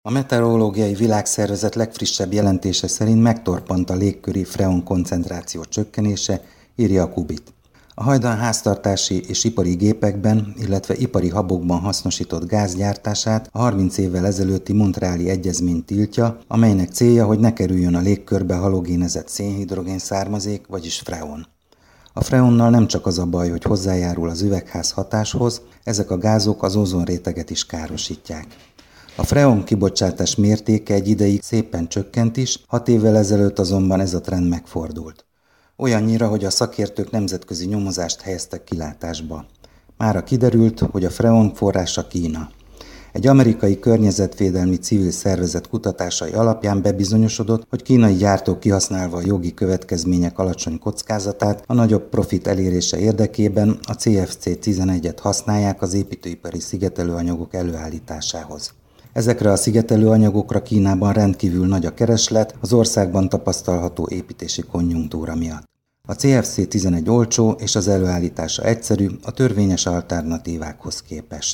A Meteorológiai Világszervezet legfrissebb jelentése szerint megtorpant a légköri freon koncentráció csökkenése, írja a Kubit. A hajdan háztartási és ipari gépekben, illetve ipari habokban hasznosított gáz gyártását a 30 évvel ezelőtti Montreali egyezmény tiltja, amelynek célja, hogy ne kerüljön a légkörbe halogénezett szénhidrogén származék, vagyis freon. A freonnal nem csak az a baj, hogy hozzájárul az üvegház hatáshoz, ezek a gázok az ózonréteget is károsítják. A freon kibocsátás mértéke egy ideig szépen csökkent is, 6 évvel ezelőtt azonban ez a trend megfordult. Olyannyira, hogy a szakértők nemzetközi nyomozást helyeztek kilátásba. Mára kiderült, hogy a freon forrása Kína. Egy amerikai környezetvédelmi civil szervezet kutatásai alapján bebizonyosodott, hogy kínai gyártók kihasználva a jogi következmények alacsony kockázatát a nagyobb profit elérése érdekében a CFC-11-et használják az építőipari szigetelőanyagok előállításához. Ezekre a szigetelőanyagokra Kínában rendkívül nagy a kereslet az országban tapasztalható építési konjunktúra miatt. A CFC-11 olcsó és az előállítása egyszerű a törvényes alternatívákhoz képest.